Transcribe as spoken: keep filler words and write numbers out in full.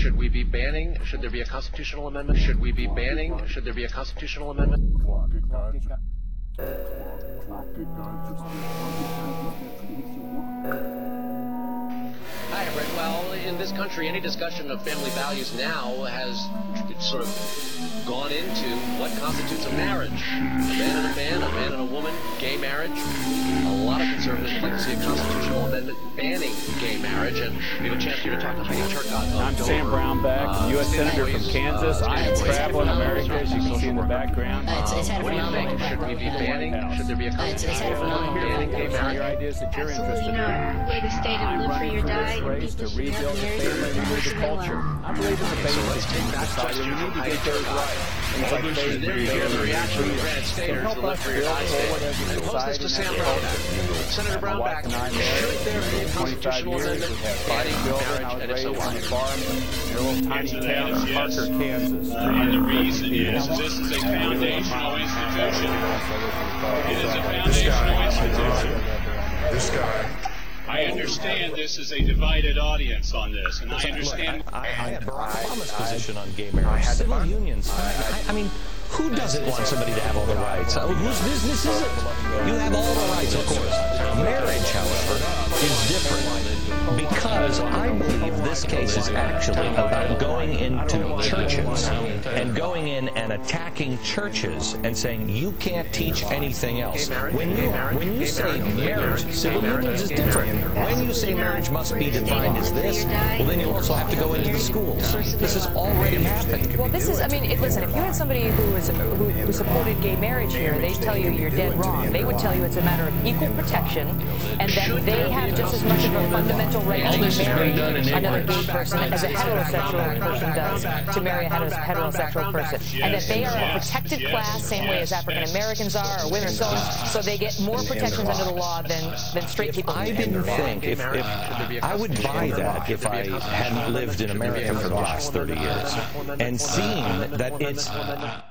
Should we be banning? Should there be a constitutional amendment? Should we be banning? Should there be a constitutional amendment? Hi, Brett. Well, in this country, any discussion of family values now has sort of gone into what constitutes a marriage. A man and a man, a man and a woman, gay marriage. A lot of conservatives would like to see a constitutional amendment banning gay marriage, and we have a chance here to talk to Heidi Turcotte. I'm Sam Brownback, uh, U S Senator from Kansas. Uh, I am traveling America, as you can see in the background. Uh, it's, it's what do you think? Should we be banning? Should there be a constitutional amendment banning gay marriage? Your ideas that you're Absolutely interested in. not. Way to stay to live for your diet, and Raised to people should rebuild have the married family and renew the culture. I believe in the basics of society. We need to get those right. Things like faith, There you hear the reaction of Red so Staters help to live us for your build diet. forward as a And post this society to and Sam as a Brownback. culture. Senator My wife Brownback, and I should married there be a for twenty-five constitutional years. amendment We have five banning children. I marriage, was and if so, raised on why? a farm in a little tiny Answer town that of is yes. Parker, Kansas. And the reason is this is a foundational institution. It is a foundational institution. This guy. I understand this is a divided audience on this, and I understand. I, I have Barack Obama's position on gay marriage, civil unions. I, I mean, who doesn't want somebody to have all the rights? Oh, whose business is it? You have all the rights, of course. Marriage, however, is different because I believe this case is actually about going into churches and going in and attacking churches and saying you can't teach anything else. When you when you say marriage, civil unions is different. When you say marriage must be defined as this, well, then you also have to go into the schools. This has already happened. Well, this is, I mean, it, listen, if you had somebody who was who, who supported gay marriage here, they'd tell you you're dead wrong. They would tell you it's a matter of equal protection and that they have just as much of a fundamental right to marry another gay person as a heterosexual person does to marry a heterosexual person. And that they are a protected class, same way as African Americans are, or women or so on, so they get more protections under the law than, than straight people. I didn't think if, if I would buy that if I hadn't lived in America for the last thirty years and seen that it's